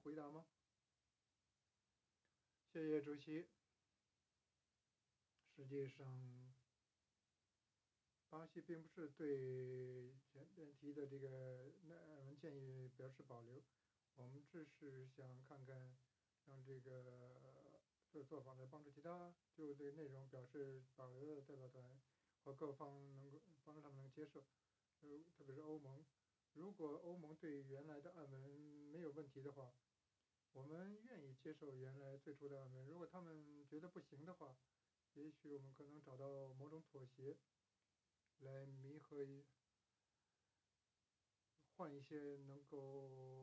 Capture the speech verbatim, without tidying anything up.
回答吗？谢谢主席。实际上，巴西并不是对前面提的这个难民建议表示保留，我们只是想看看，让这个做做法来帮助其他就对内容表示保留的代表团和各方能够帮助他们能接受，呃，特别是欧盟。如果欧盟对原来的案文没有问题的话，我们愿意接受原来最初的案文。如果他们觉得不行的话，也许我们可能找到某种妥协，来弥合一换一些能够